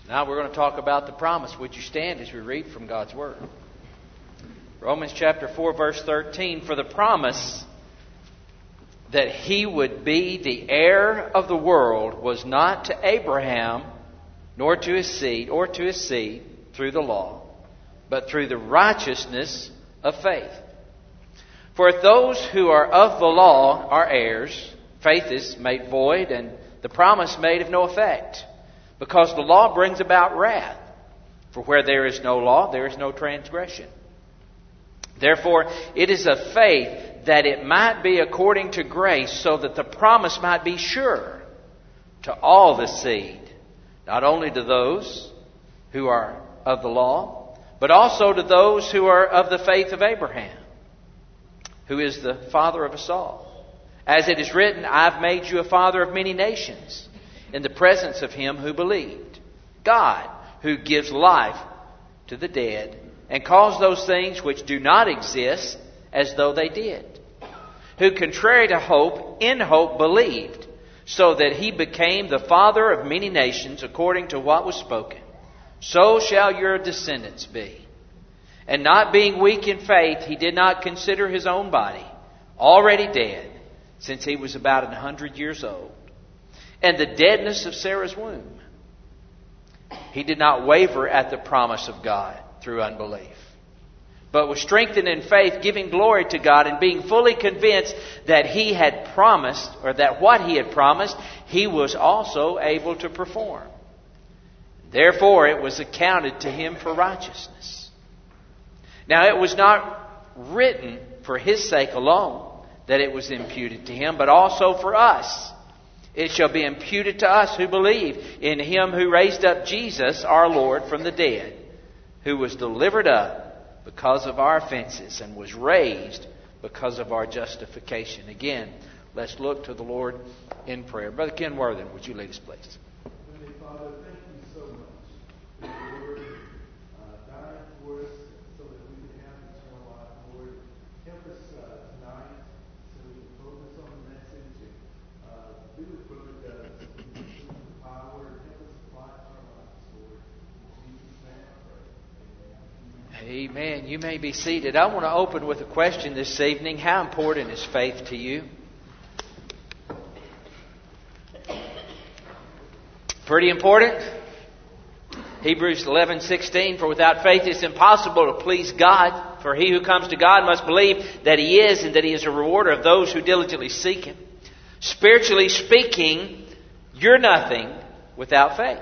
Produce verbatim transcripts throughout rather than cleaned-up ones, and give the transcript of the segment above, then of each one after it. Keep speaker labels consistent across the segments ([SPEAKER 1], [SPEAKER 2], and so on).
[SPEAKER 1] Now we're going to talk about the promise. Would you stand as we read from God's Word? Romans chapter four, verse thirteen. For the promise that he would be the heir of the world was not to Abraham, nor to his seed, or to his seed through the law, but through the righteousness of faith. For if those who are of the law are heirs, faith is made void, and the promise made of no effect, because the law brings about wrath. For where there is no law, there is no transgression. Therefore, it is of faith that it might be according to grace, so that the promise might be sure to all the seed, not only to those who are of the law, but also to those who are of the faith of Abraham, who is the father of us all. As it is written, I've made you a father of many nations, in the presence of him who believed, God, who gives life to the dead, and calls those things which do not exist as though they did, who contrary to hope, in hope believed, so that he became the father of many nations according to what was spoken. So shall your descendants be. And not being weak in faith, he did not consider his own body already dead, since he was about a hundred years old, and the deadness of Sarah's womb. He did not waver at the promise of God through unbelief, but was strengthened in faith, giving glory to God, and being fully convinced that he had promised, or that what he had promised, he was also able to perform. Therefore, it was accounted to him for righteousness. Now, it was not written for his sake alone that it was imputed to him, but also for us. It shall be imputed to us who believe in him who raised up Jesus, our Lord, from the dead, who was delivered up because of our offenses and was raised because of our justification. Again, let's look to the Lord in prayer. Brother Ken Worthen, would you lead us, please?
[SPEAKER 2] Heavenly Father, thank you so much for your word uh, dying for us so that we can have eternal life. Lord, help us uh, tonight so we can focus on the message and uh, do what Brother does. Give us the power and help us apply it to our lives, Lord. In Jesus' name I pray.
[SPEAKER 1] Amen. You may be seated. I want to open with a question this evening. How important is faith to you? Pretty important. Hebrews eleven sixteen. For without faith it is impossible to please God. For he who comes to God must believe that he is, and that he is a rewarder of those who diligently seek him. Spiritually speaking, you're nothing without faith.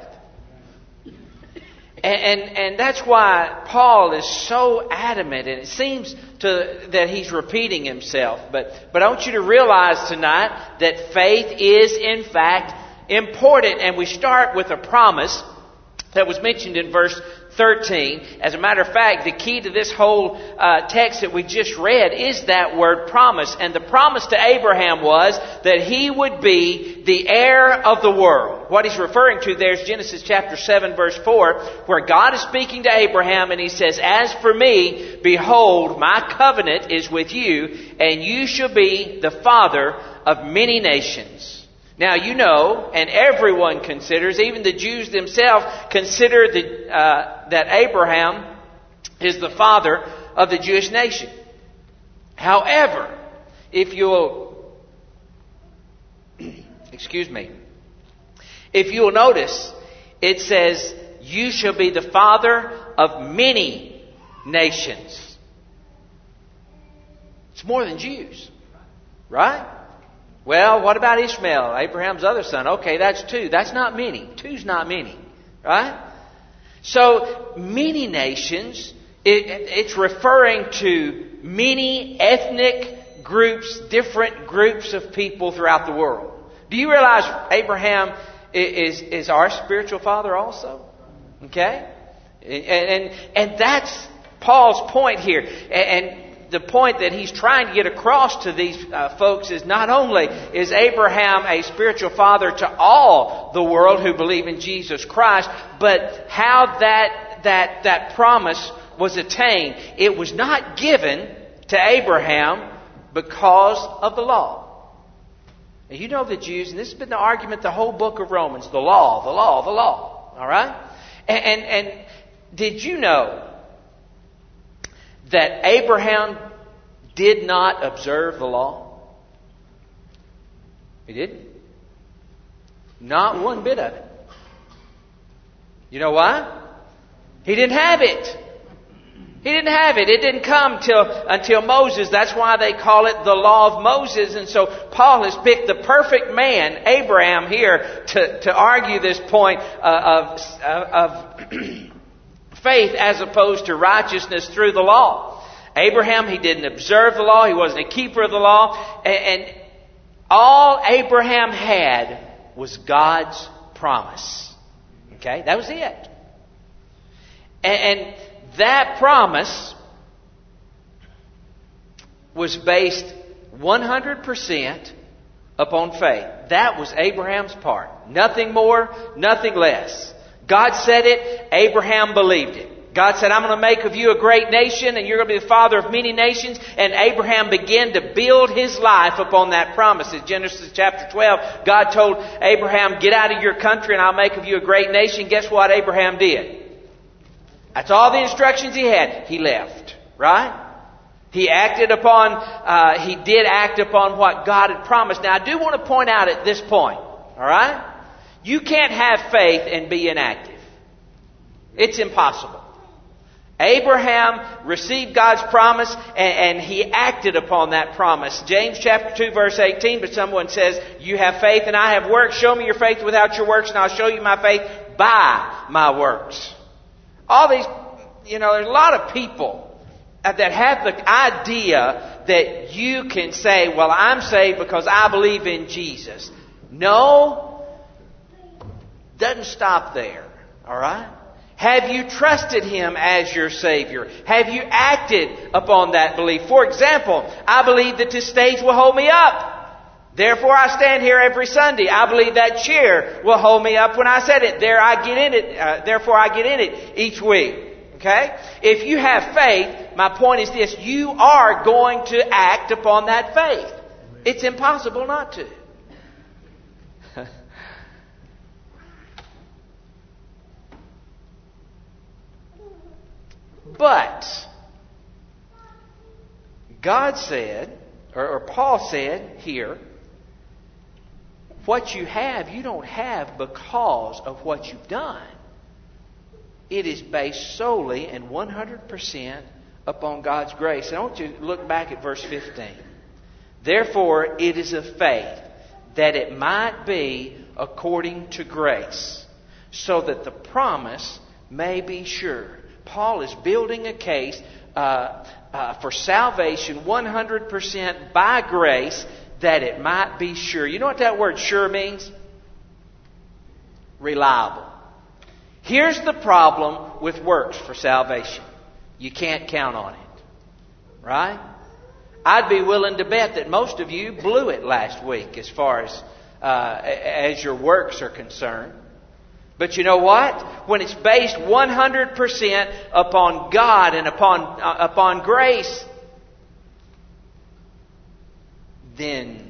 [SPEAKER 1] And, and and that's why Paul is so adamant, and it seems to that he's repeating himself. But but I want you to realize tonight that faith is in fact important. And we start with a promise that was mentioned in verse thirteen. As a matter of fact, the key to this whole uh, text that we just read is that word promise. And the promise to Abraham was that he would be the heir of the world. What he's referring to there is Genesis chapter seven, verse four, where God is speaking to Abraham and he says, As for me, behold, my covenant is with you, and you shall be the father of many nations. Now, you know, and everyone considers, even the Jews themselves consider the, uh, that Abraham is the father of the Jewish nation. However, if you'll, excuse me, if you'll notice, it says, you shall be the father of many nations. It's more than Jews, right? Well, what about Ishmael, Abraham's other son? Okay, that's two. That's not many. Two's not many, right? So, many nations, it, it's referring to many ethnic groups, different groups of people throughout the world. Do you realize Abraham is, is our spiritual father also? Okay? And, and, and that's Paul's point here. And the point that he's trying to get across to these uh, folks is not only is Abraham a spiritual father to all the world who believe in Jesus Christ, but how that that that promise was attained. It was not given to Abraham because of the law. Now, you know the Jews, and this has been the argument the whole book of Romans, the law, the law, the law. All right? And, and, and did you know that Abraham did not observe the law? He didn't. Not one bit of it. You know why? He didn't have it. He didn't have it. It didn't come till until Moses. That's why they call it the law of Moses. And so Paul has picked the perfect man, Abraham, here to, to argue this point uh, of, of faith as opposed to righteousness through the law. Abraham, he didn't observe the law. He wasn't a keeper of the law. And, and all Abraham had was God's promise. Okay? That was it. And, and that promise was based one hundred percent upon faith. That was Abraham's part. Nothing more, nothing less. God said it, Abraham believed it. God said, I'm going to make of you a great nation and you're going to be the father of many nations. And Abraham began to build his life upon that promise. In Genesis chapter twelve, God told Abraham, get out of your country and I'll make of you a great nation. Guess what Abraham did? That's all the instructions he had. He left. Right? He acted upon, uh, he did act upon what God had promised. Now I do want to point out at this point, alright? You can't have faith and be inactive. It's impossible. Abraham received God's promise and, and he acted upon that promise. James chapter two verse eighteen, but someone says, you have faith and I have works. Show me your faith without your works and I'll show you my faith by my works. All these, you know, there's a lot of people that have the idea that you can say, well, I'm saved because I believe in Jesus. No, doesn't stop there. All right? Have you trusted Him as your Savior? Have you acted upon that belief? For example, I believe that this stage will hold me up. Therefore, I stand here every Sunday. I believe that chair will hold me up when I sit it. There, I get in it. Uh, therefore, I get in it each week. Okay? If you have faith, my point is this: you are going to act upon that faith. It's impossible not to. But God said, or, or Paul said here, what you have, you don't have because of what you've done. It is based solely and one hundred percent upon God's grace. And I want you to look back at verse fifteen. Therefore, it is of faith, that it might be according to grace, so that the promise may be sure. Paul is building a case uh, uh, for salvation one hundred percent by grace, that it might be sure. You know what that word sure means? Reliable. Here's the problem with works for salvation. You can't count on it. Right? I'd be willing to bet that most of you blew it last week as far as uh, as your works are concerned. But you know what? When it's based one hundred percent upon God and upon uh, upon grace, then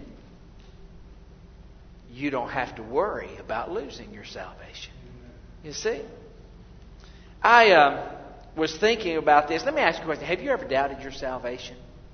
[SPEAKER 1] you don't have to worry about losing your salvation. You see? I uh, was thinking about this. Let me ask you a question. Have you ever doubted your salvation?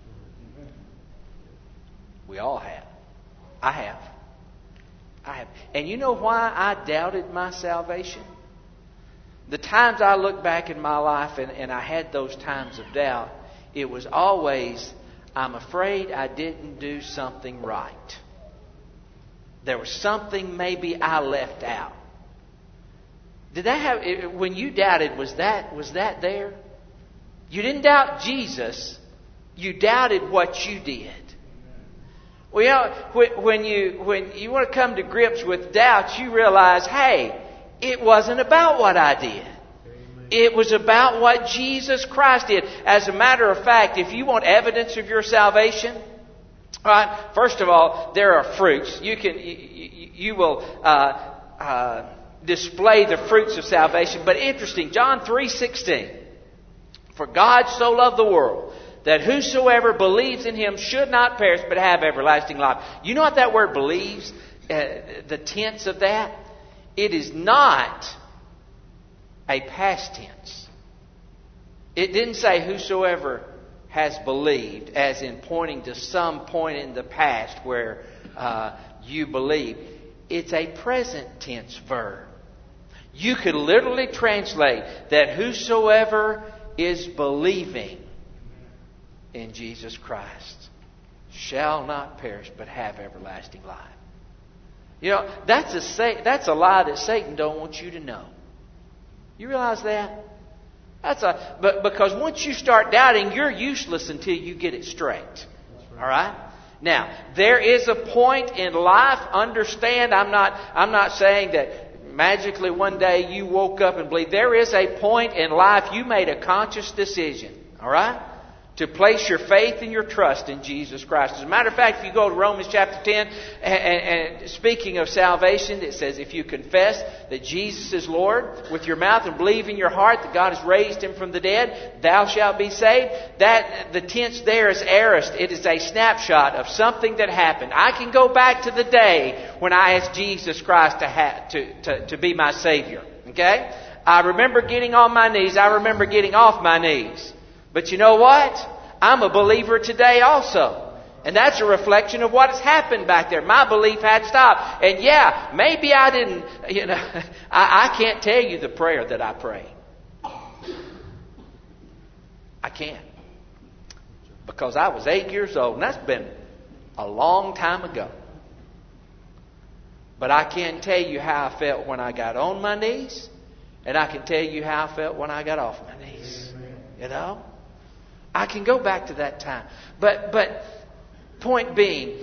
[SPEAKER 1] We all have. I have. I have. And you know why I doubted my salvation? The times I look back in my life and, and I had those times of doubt, it was always, I'm afraid I didn't do something right. There was something maybe I left out. Did that have, when you doubted, was that, was that there? You didn't doubt Jesus. You doubted what you did. Well, you know, when you when you want to come to grips with doubts, you realize, hey, it wasn't about what I did. It was about what Jesus Christ did. As a matter of fact, if you want evidence of your salvation, right? First of all, there are fruits. You can you, you will uh, uh, display the fruits of salvation. But interesting, John three sixteen. For God so loved the world, that whosoever believes in Him should not perish, but have everlasting life. You know what that word believes? Uh, the tense of that? It is not a past tense. It didn't say whosoever has believed, as in pointing to some point in the past where uh, you believe. It's a present tense verb. You could literally translate that whosoever is believing in Jesus Christ shall not perish but have everlasting life. You know, that's a that's a lie that Satan don't want you to know. You realize that? That's a but because once you start doubting, you're useless until you get it straight. All right? Now, there is a point in life, understand, I'm not I'm not saying that magically one day you woke up and believed. There is a point in life you made a conscious decision, all right, to place your faith and your trust in Jesus Christ. As a matter of fact, if you go to Romans chapter ten, and, and, and speaking of salvation, it says, if you confess that Jesus is Lord with your mouth and believe in your heart that God has raised Him from the dead, thou shalt be saved. That the tense there is aorist. It is a snapshot of something that happened. I can go back to the day when I asked Jesus Christ to, ha- to, to, to be my Savior. Okay? I remember getting on my knees. I remember getting off my knees. But you know what? I'm a believer today also. And that's a reflection of what has happened back there. My belief had stopped. And yeah, maybe I didn't, you know, I, I can't tell you the prayer that I prayed. I can't. Because I was eight years old. And that's been a long time ago. But I can tell you how I felt when I got on my knees. And I can tell you how I felt when I got off my knees. You know? I can go back to that time. But but point being,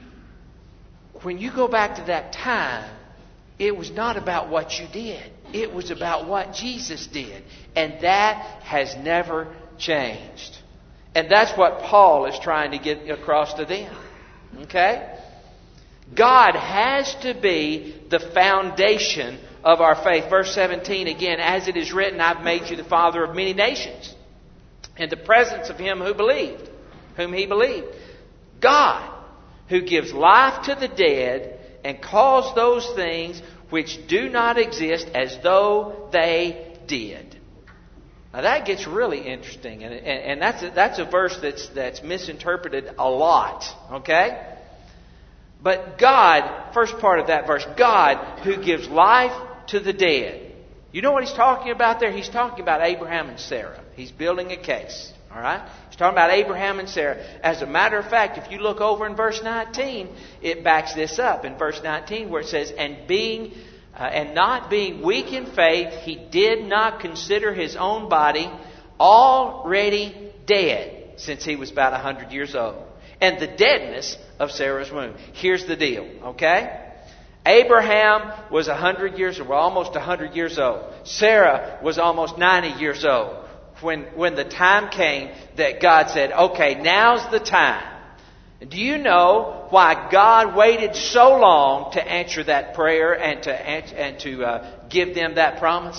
[SPEAKER 1] when you go back to that time, it was not about what you did. It was about what Jesus did. And that has never changed. And that's what Paul is trying to get across to them. Okay? God has to be the foundation of our faith. Verse seventeen again, as it is written, I've made you the father of many nations. In the presence of him who believed, whom he believed. God, who gives life to the dead and calls those things which do not exist as though they did. Now that gets really interesting, and, and, and that's a, that's a verse that's that's misinterpreted a lot. Okay, but God, first part of that verse, God who gives life to the dead. You know what he's talking about there? He's talking about Abraham and Sarah. He's building a case. All right? He's talking about Abraham and Sarah. As a matter of fact, if you look over in verse nineteen, it backs this up. In verse nineteen where it says, And being uh, and not being weak in faith, he did not consider his own body already dead, since he was about a hundred years old, and the deadness of Sarah's womb. Here's the deal, okay? Abraham was a hundred years old, well, almost a hundred years old. Sarah was almost ninety years old. When, when the time came that God said, okay, now's the time. Do you know why God waited so long to answer that prayer and to and to uh, give them that promise?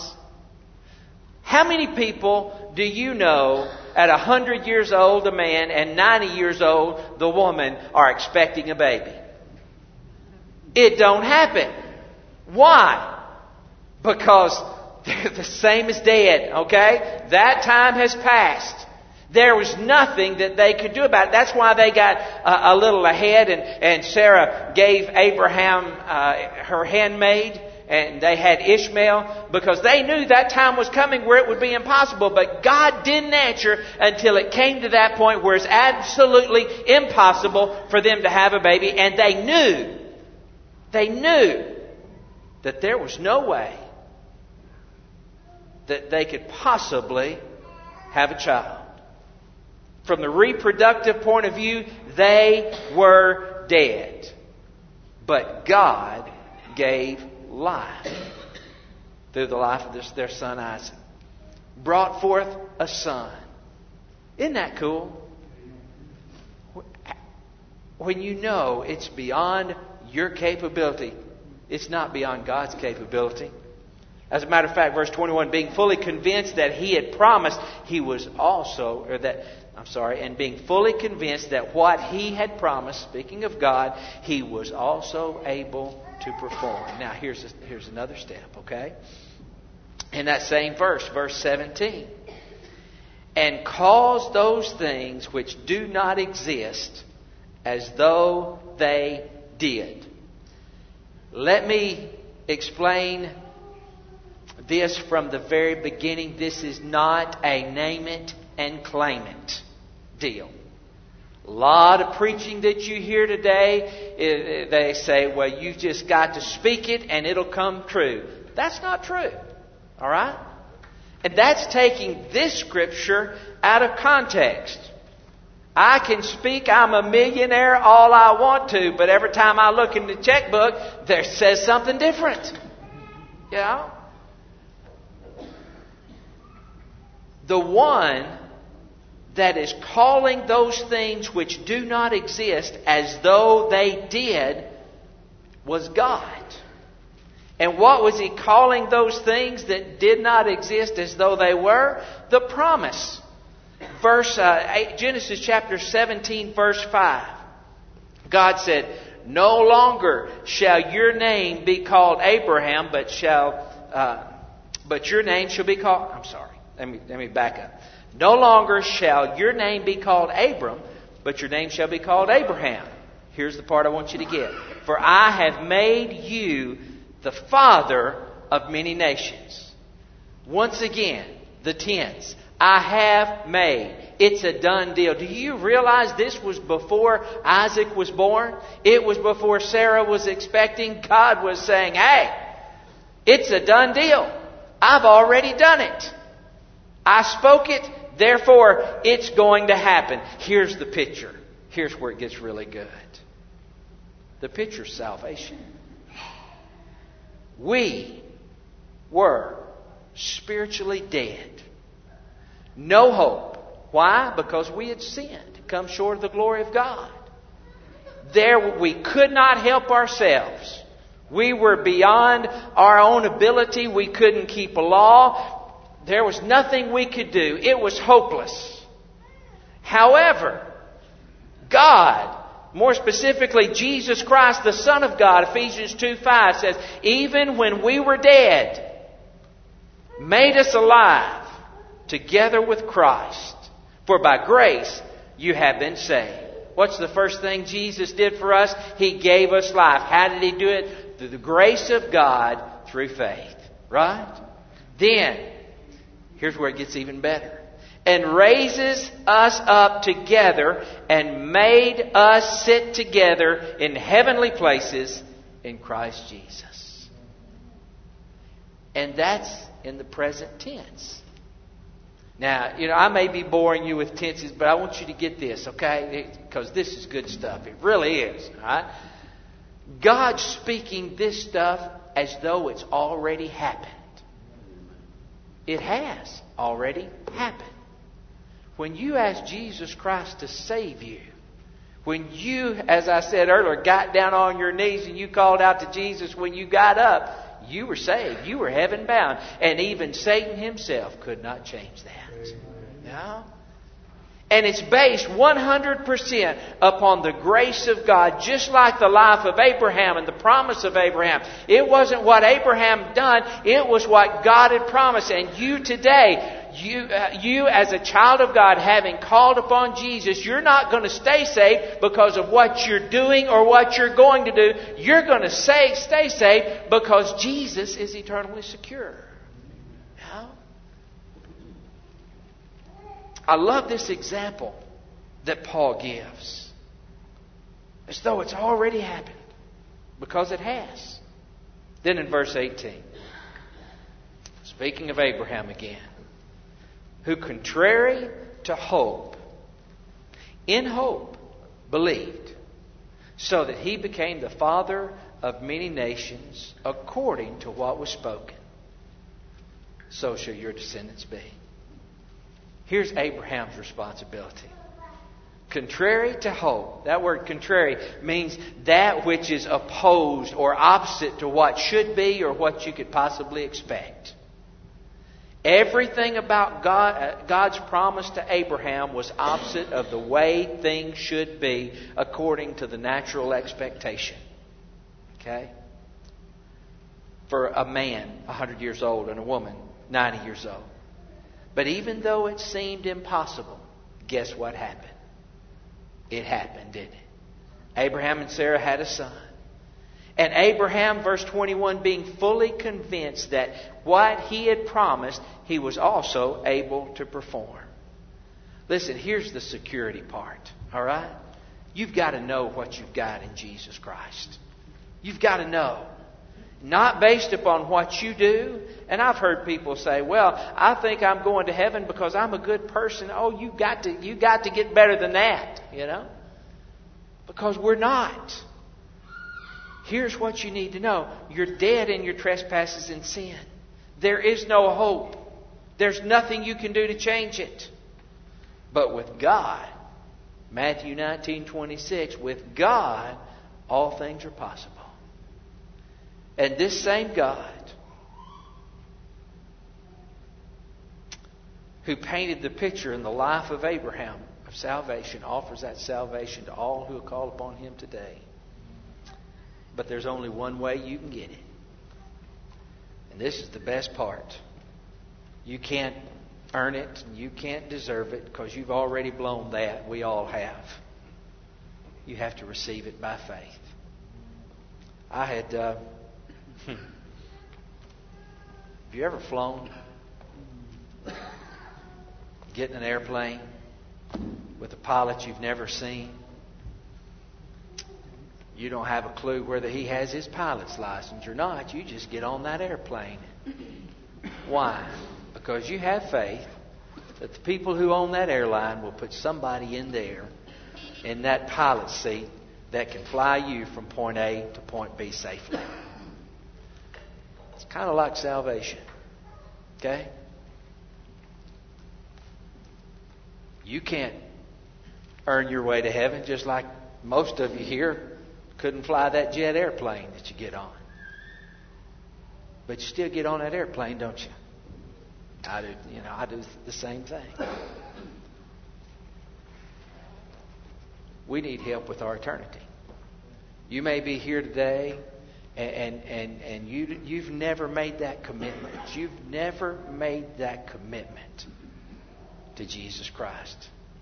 [SPEAKER 1] How many people do you know at a hundred years old, a man, and ninety years old, the woman, are expecting a baby? It don't happen. Why? Because they're the same as dead, okay? That time has passed. There was nothing that they could do about it. That's why they got a, a little ahead, and, and Sarah gave Abraham uh, her handmaid, and they had Ishmael, because they knew that time was coming where it would be impossible. But God didn't answer until it came to that point where it's absolutely impossible for them to have a baby, and they knew They knew that there was no way that they could possibly have a child. From the reproductive point of view, they were dead. But God gave life through the life of this, their son Isaac. Brought forth a son. Isn't that cool? When you know it's beyond your capability, it's not beyond God's capability. As a matter of fact, verse twenty-one, being fully convinced that he had promised, he was also, or that, I'm sorry, and being fully convinced that what he had promised, speaking of God, he was also able to perform. Now, here's a, here's another step, okay? in that same verse, verse seventeen. And cause those things which do not exist as though they did. Let me explain this from the very beginning. This is not a name it and claim it deal. A lot of preaching that you hear today, they say, well, you've just got to speak it and it'll come true. That's not true. All right? And that's taking this scripture out of context. I can speak, I'm a millionaire all I want to, but every time I look in the checkbook, there says something different. Yeah? The one that is calling those things which do not exist as though they did was God. And what was He calling those things that did not exist as though they were? The promise. Verse uh, eight, Genesis chapter seventeen, verse five. God said, "No longer shall your name be called Abraham, but shall uh, but your name shall be called." I'm sorry. Let me let me back up. No longer shall your name be called Abram, but your name shall be called Abraham. Here's the part I want you to get. For I have made you the father of many nations. Once again, the tense. I have made. It's a done deal. Do you realize this was before Isaac was born? It was before Sarah was expecting. God was saying, hey, it's a done deal. I've already done it. I spoke it, therefore it's going to happen. Here's the picture. Here's where it gets really good. The picture's salvation. We were spiritually dead. No hope. Why? Because we had sinned, come short of the glory of God. There we could not help ourselves. We were beyond our own ability. We couldn't keep a law. There was nothing we could do. It was hopeless. However, God, more specifically Jesus Christ, the Son of God, Ephesians two five says, even when we were dead, made us alive together with Christ. For by grace you have been saved. What's the first thing Jesus did for us? He gave us life. How did He do it? Through the grace of God through faith. Right? Then, here's where it gets even better. And raises us up together and made us sit together in heavenly places in Christ Jesus. And that's in the present tense. Now, you know, I may be boring you with tenses, but I want you to get this, okay? Because this is good stuff. It really is. All right? God's speaking this stuff as though it's already happened. It has already happened. When you asked Jesus Christ to save you, when you, as I said earlier, got down on your knees and you called out to Jesus when you got up, you were saved. You were heaven bound. And even Satan himself could not change that. No? And it's based one hundred percent upon the grace of God, just like the life of Abraham and the promise of Abraham. It wasn't what Abraham done, it was what God had promised. And you today, you, uh, you as a child of God, having called upon Jesus, you're not going to stay saved because of what you're doing or what you're going to do. You're going to stay, stay saved because Jesus is eternally secure. Yeah? I love this example that Paul gives. As though it's already happened. Because it has. Then in verse eighteen. Speaking of Abraham again. Who contrary to hope, in hope, believed. So that he became the father of many nations according to what was spoken. So shall your descendants be. Here's Abraham's responsibility. Contrary to hope. That word contrary means that which is opposed or opposite to what should be or what you could possibly expect. Everything about God, God's promise to Abraham was opposite of the way things should be according to the natural expectation. Okay? For a man one hundred years old and a woman ninety years old. But even though it seemed impossible, guess what happened? It happened, didn't it? Abraham and Sarah had a son. And Abraham, verse twenty-one, being fully convinced that what he had promised, he was also able to perform. Listen, here's the security part, all right? You've got to know what you've got in Jesus Christ. You've got to know. Not based upon what you do. And I've heard people say, well, I think I'm going to heaven because I'm a good person. Oh, you got to, you got to get better than that, you know? Because we're not. Here's what you need to know. You're dead in your trespasses and sin. There is no hope. There's nothing you can do to change it. But with God, Matthew nineteen twenty-six, with God, all things are possible. And this same God who painted the picture in the life of Abraham of salvation offers that salvation to all who call upon Him today. But there's only one way you can get it. And this is the best part. You can't earn it. You can't deserve it because you've already blown that. We all have. You have to receive it by faith. I had... Uh, have you ever flown? Get in an airplane with a pilot you've never seen. You don't have a clue whether he has his pilot's license or not. You just get on that airplane. Why? Because you have faith that the people who own that airline will put somebody in there in that pilot's seat that can fly you from point A to point B safely. It's kind of like salvation. Okay? You can't earn your way to heaven, just like most of you here couldn't fly that jet airplane that you get on. But you still get on that airplane, don't you? I do, you know, I do the same thing. We need help with our eternity. You may be here today and and and you you've never made that commitment. You've never made that commitment to Jesus Christ.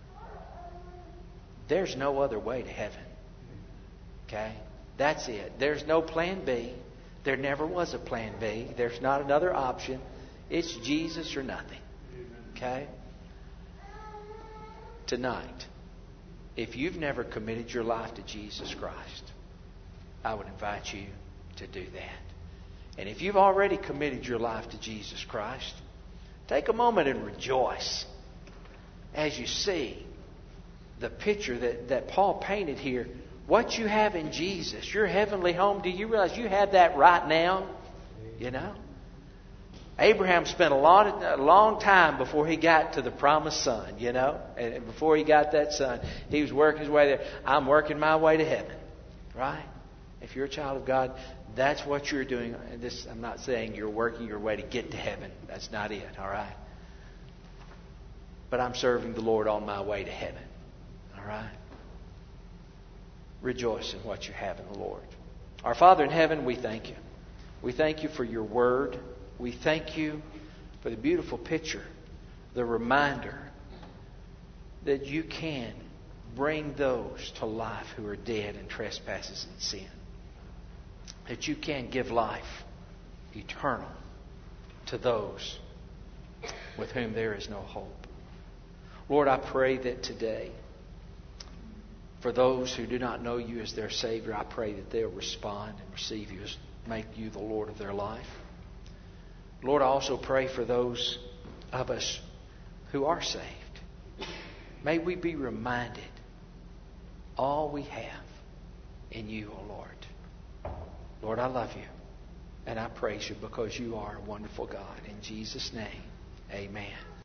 [SPEAKER 1] There's no other way to heaven. Okay? That's it. There's no plan B. There never was a plan B. There's not another option. It's Jesus or nothing. Okay? Tonight, if you've never committed your life to Jesus Christ, I would invite you to do that. And if you've already committed your life to Jesus Christ, take a moment and rejoice as you see the picture that, that Paul painted here. What you have in Jesus, your heavenly home, do you realize you have that right now? You know? Abraham spent a long, a long time before he got to the promised son, you know? And before he got that son, he was working his way there. I'm working my way to heaven. Right? If you're a child of God, that's what you're doing. And this, I'm not saying you're working your way to get to heaven. That's not it, all right? But I'm serving the Lord on my way to heaven. All right? Rejoice in what you have in the Lord. Our Father in heaven, we thank you. We thank you for your word. We thank you for the beautiful picture, the reminder that you can bring those to life who are dead in trespasses and sin. That you can give life eternal to those with whom there is no hope. Lord, I pray that today, for those who do not know you as their Savior, I pray that they'll respond and receive you as make you the Lord of their life. Lord, I also pray for those of us who are saved. May we be reminded all we have in you, O Lord. Lord, I love you and I praise you because you are a wonderful God. In Jesus' name, amen.